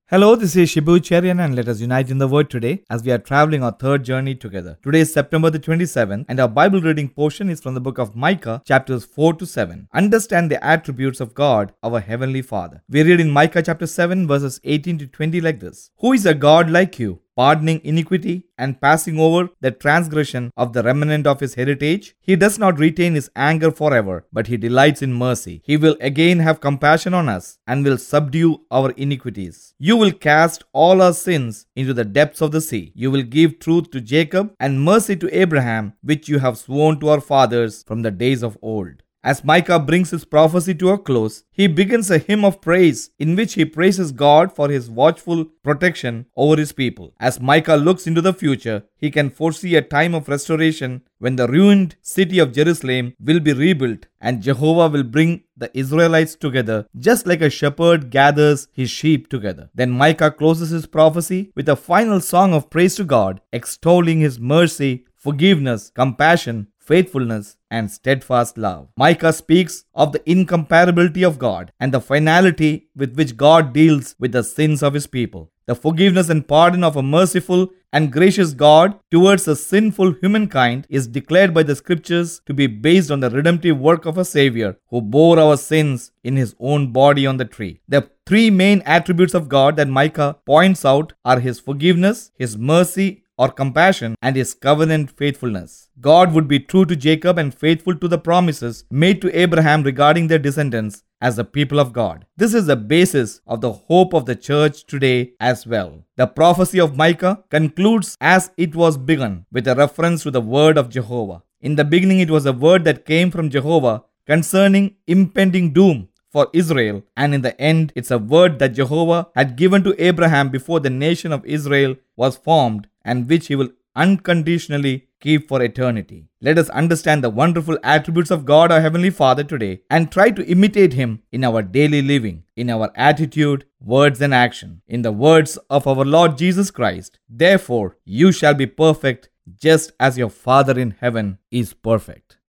Hello, this is Shibu Cherian and let us unite in the word today as we are traveling our third journey together. Today is September the 27th and our Bible reading portion is from the book of Micah, chapters 4 to 7. Understand the attributes of God, our Heavenly Father. We read in Micah chapter 7 verses 18 to 20 like this. Who is a God like you, pardoning iniquity and passing over the transgression of the remnant of his heritage? He does not retain his anger forever, but he delights in mercy. He will again have compassion on us and will subdue our iniquities. You will cast all our sins into the depths of the sea. You will give truth to Jacob and mercy to Abraham, which you have sworn to our fathers from the days of old. As Micah brings his prophecy to a close, he begins a hymn of praise in which he praises God for his watchful protection over his people. As Micah looks into the future, he can foresee a time of restoration when the ruined city of Jerusalem will be rebuilt and Jehovah will bring the Israelites together just like a shepherd gathers his sheep together. Then Micah closes his prophecy with a final song of praise to God, extolling his mercy, forgiveness, compassion, faithfulness, and steadfast love. Micah speaks of the incomparability of God and the finality with which God deals with the sins of his people. The forgiveness and pardon of a merciful and gracious God towards a sinful humankind is declared by the scriptures to be based on the redemptive work of a Savior who bore our sins in his own body on the tree. The three main attributes of God that Micah points out are his forgiveness, his mercy, or compassion, and his covenant faithfulness. God would be true to Jacob and faithful to the promises made to Abraham regarding their descendants as the people of God. This is the basis of the hope of the church today as well. The prophecy of Micah concludes as it was begun, with a reference to the word of Jehovah. In the beginning, it was a word that came from Jehovah concerning impending doom for Israel, and in the end, it's a word that Jehovah had given to Abraham before the nation of Israel was formed, and which he will unconditionally keep for eternity. Let us understand the wonderful attributes of God, our Heavenly Father, today and try to imitate Him in our daily living, in our attitude, words, and action. In the words of our Lord Jesus Christ, therefore you shall be perfect just as your Father in heaven is perfect.